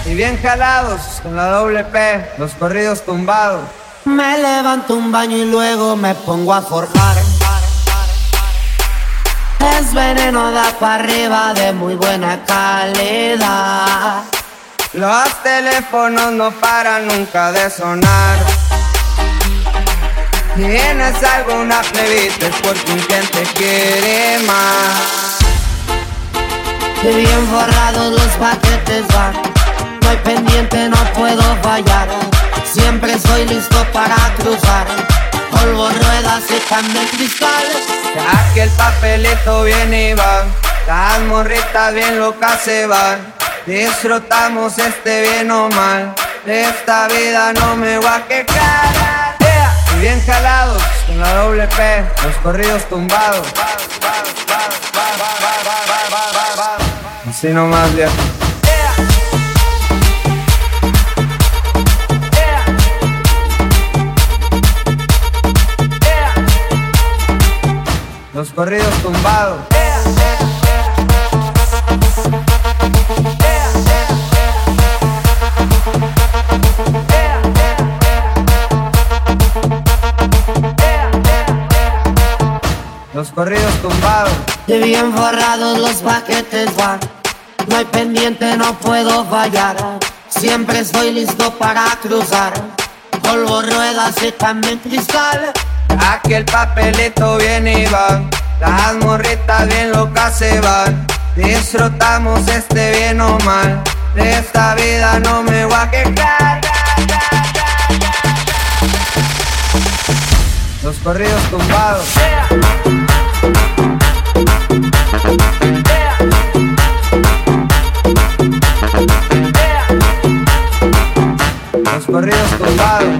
y bien jalados con la doble P, los corridos tumbados. Me levanto un baño y luego me pongo a forjar. Es veneno, da para arriba de muy buena calidad. Los teléfonos no paran nunca de sonar. Tienes alguna plebita es porque un cliente quiere más. Y bien forrados los paquetes van. No hay pendiente, no puedo fallar. Siempre estoy listo para cruzar. Polvo, ruedas y también cristal. Ya que el papelito viene y va, las morritas bien locas se van. Disfrutamos bien o mal, de esta vida no me voy a quejar. Y bien jalados con la doble P, los corridos tumbados. Así nomás, viejo. Los corridos tumbados. Los corridos tumbados. Y bien forrados los paquetes van. No hay pendiente, no puedo fallar. Siempre estoy listo para cruzar. Polvo, ruedas y también cristal. Aquí el papelito viene y va, las morritas bien locas se van. Disfrutamos bien o mal, de esta vida no me voy a quejar. Los corridos tumbados. Los corridos tumbados.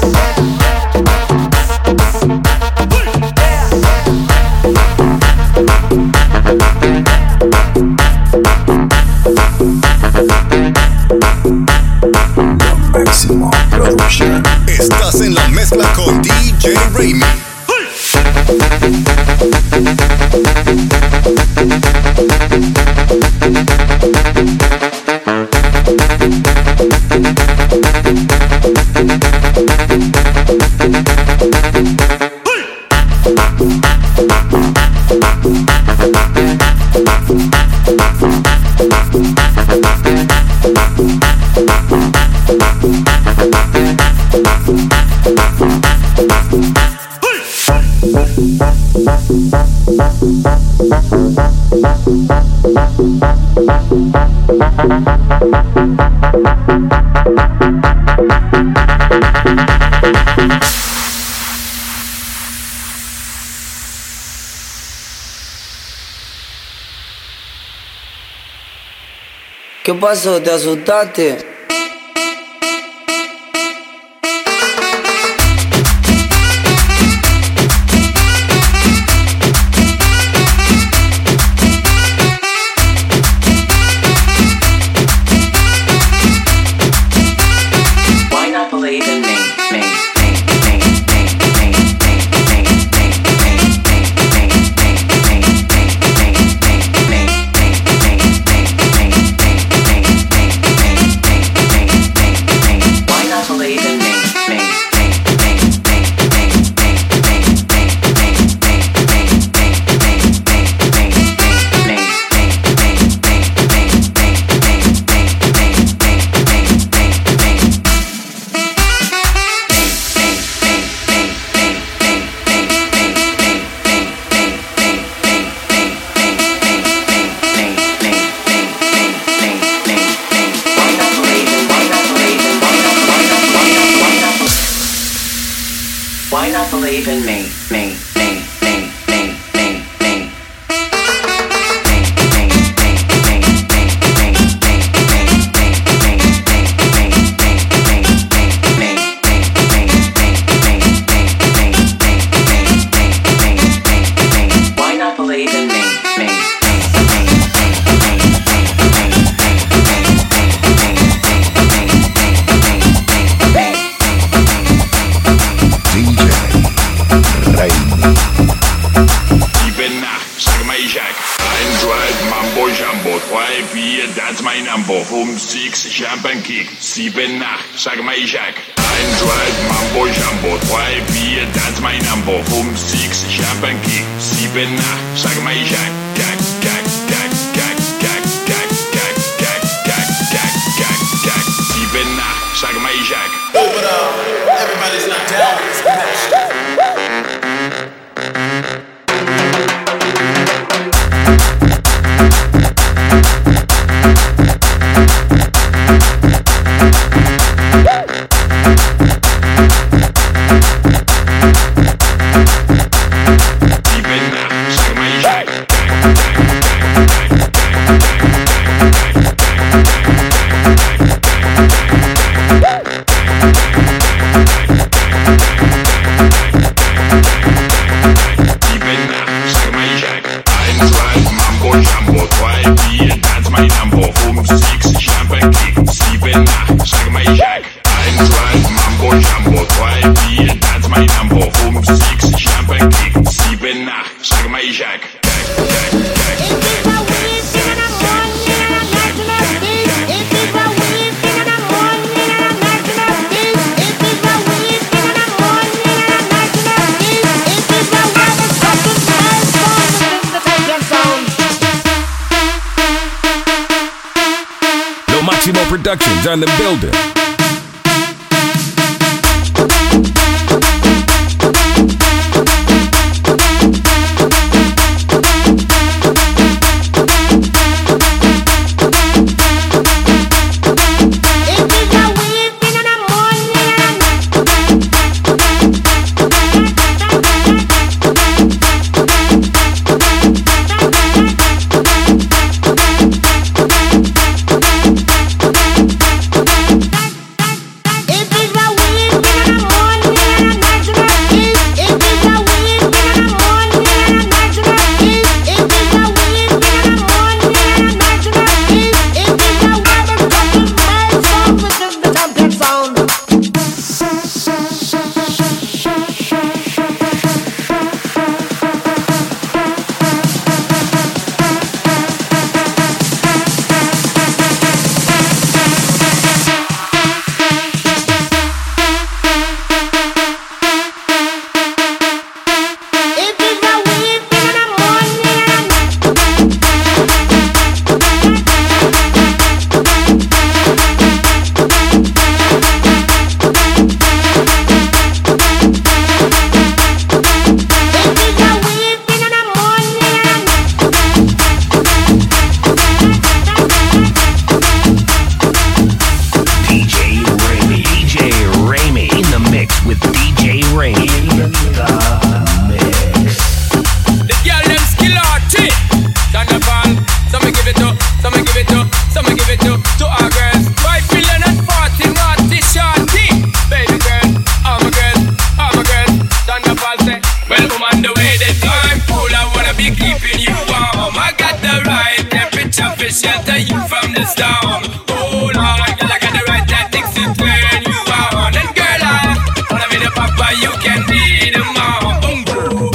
Máximo Production. Estás en la mezcla con DJ Raimi. ¿Qué pasó? ¿Te asustaste? Why not believe in me, me, me, me, me, me, me? Why not believe in me, me? That's my number. 5, 6, Champagne Kick, 7 Nacht, sag mal ich Jack. 1, 2, Mambo Jumbo, 3, 4, Dance my Number, 5, 6, Champagne Kick, 7 Nacht, sag mal ich Jack. Jack, Jack, Jack, Jack, Jack, Jack, Jack, Jack, Jack, Jack, Jack, Jack, 7 Nacht, sag mal ich Jack. Oh, but everybody's not down with this match. Maximo Productions on the building. Shelter you from the storm. Hold on, girl, I got the right tactics to turn you on. And girl, I wanna be the papa, you can be the mom. Boom, boom.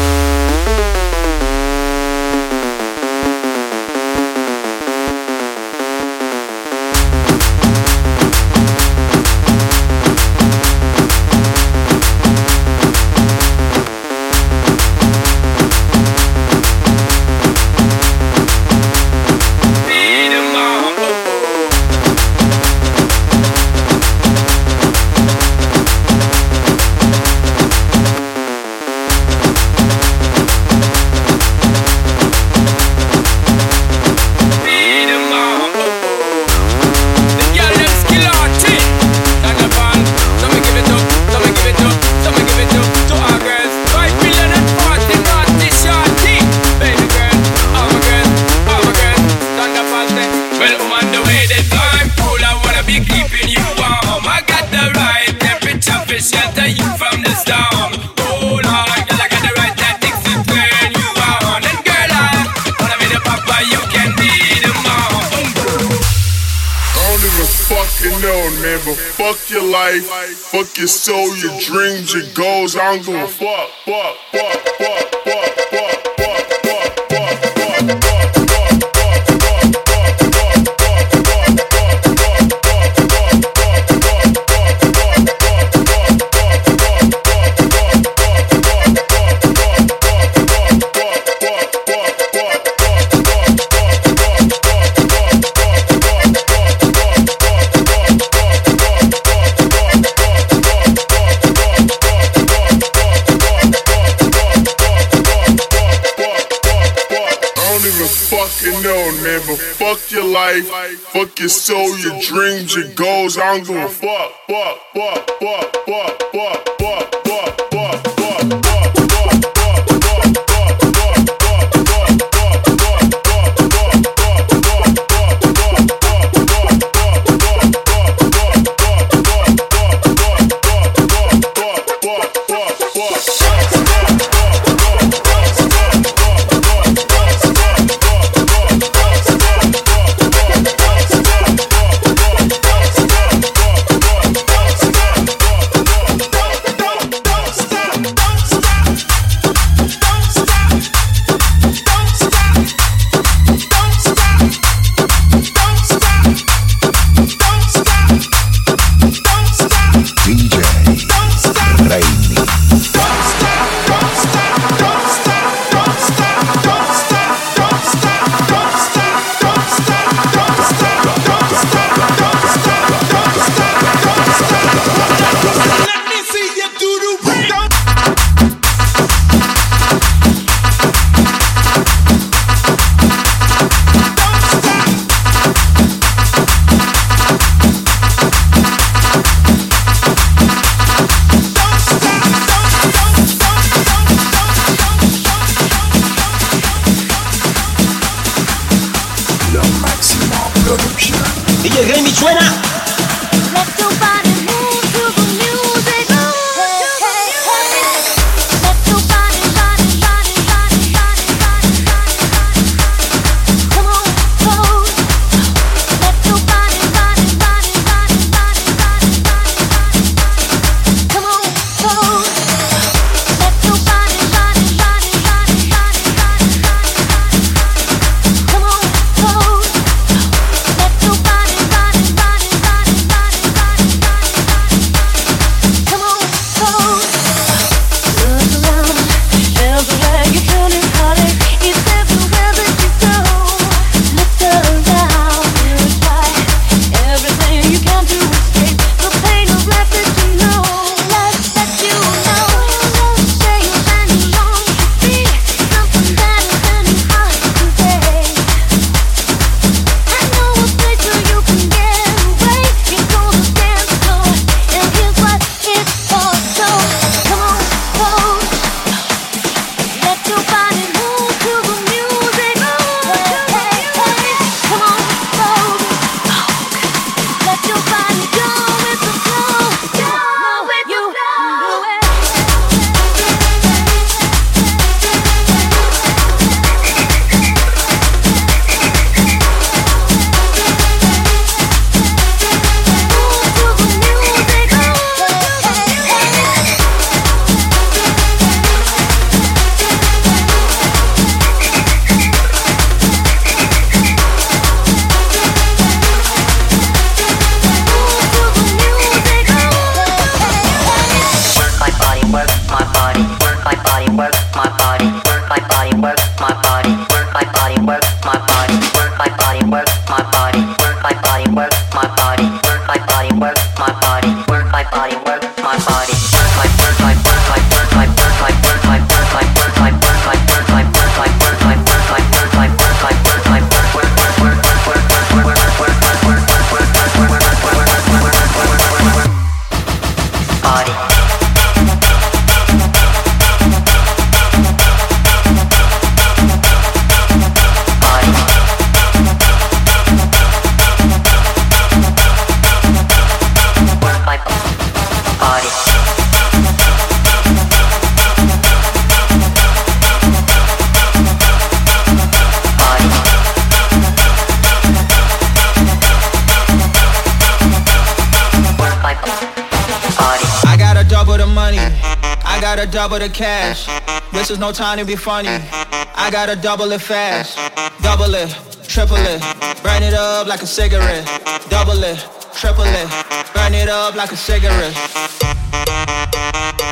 Shelter you from the storm. Hold on, girl, I got the right tactics to turn you on. And girl, I wanna be the papa, you can be the mom. I don't even fucking know, man, but fuck your life, fuck your soul, your dreams, your goals. I don't give a fuck, fuck, fuck, fuck, fuck, fuck, fuck, fuck, fuck, fuck, fuck, fuck, fuck, fuck, fuck, fuck, fuck, fuck, fuck, fuck. life, fuck your soul, your dreams, your goals. I don't give a fuck, fuck, fuck, fuck, fuck, fuck, fuck, fuck, fuck, fuck. Double the cash. This is no time to be funny. I gotta double it fast. Double it, triple it. Burn it up like a cigarette. Double it, triple it. Burn it up like a cigarette.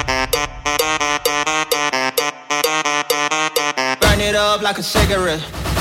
Burn it up like a cigarette.